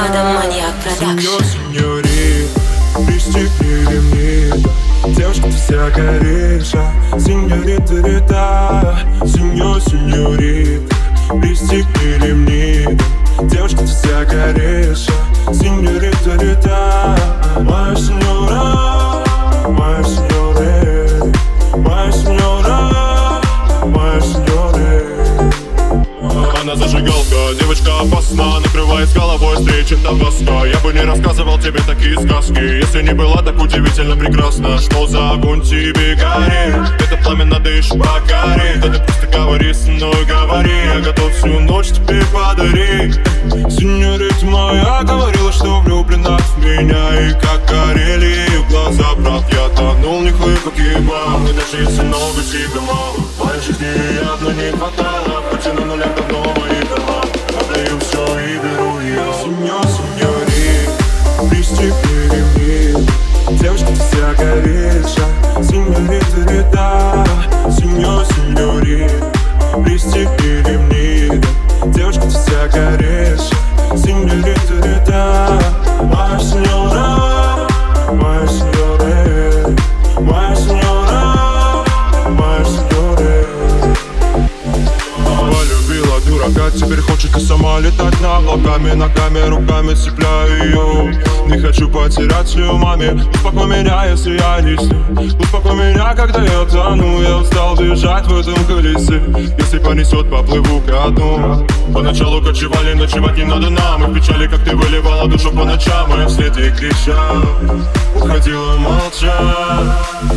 Мадам-маньяк продакшн. Сеньорит, пристегни ремни. Девушка, ты вся горишь, сеньорита, рита. Сеньорит, пристегни ремни. Девушка, ты вся горишь, сеньорита, рита. Моя сеньора, моя сеньора, моя сеньора, моя сеньора. Она зажигалка, девочка опасна, накрывает с головой встречен там тоска. Я бы не рассказывал тебе такие сказки, если не была так удивительно прекрасна. Что за огонь тебе горит? Это пламя надо еще покорить. Да ты просто говори со мной, говори, я готов всю ночь тебе подарить. Сеньорита моя говорила, что влюблена в меня. И как горели ее глаза, брат, я тонул в них и как ебал. И даже если много тебе мало, в моей жизни явно не хватало. Хотя на нулях давно мои дома, отдаю все и беру ее. Сеньорит, пристегни ремни. Девушка, ты вся горишь, сеньорита, рита. Сеньорит, пристегни ремни. Девушка, ты вся горишь, сеньорита, рита. Моя сеньора, моя сеньора, моя сеньора, моя сеньора. Полюбила дурака, теперь хочет и сама летать над облаками. Ногами, руками цепляю ее. Не хочу потерять ее маме. Успокой меня, если я не с ней. Успокой меня, когда я тону. Я устал бежать в этом колесе. Если понесет, поплыву ко дну. Поначалу кочевали, ночевать не надо нам. И в печали, как ты выливала душу по ночам. И вслед ей кричал, уходила молча.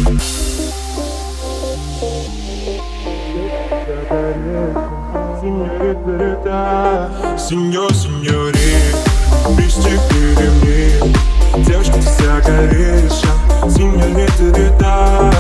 Сеньорита, рита. Сеньорит, пристегни ремни. Девушка, ты вся горишь, сеньорита, рита.